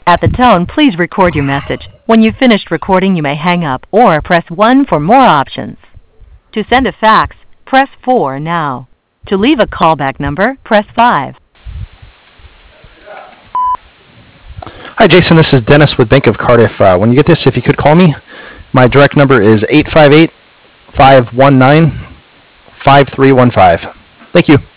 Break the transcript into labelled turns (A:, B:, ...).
A: At the tone, please record your message. When you've finished recording, you may hang up or press 1 for more options. To send a fax, press 4 now. To leave a callback number, press 5.
B: Hi, Jason. This is Dennis with Bank of Cardiff. When you get this, if you could call me, my direct number is 858-519-5315. Thank you.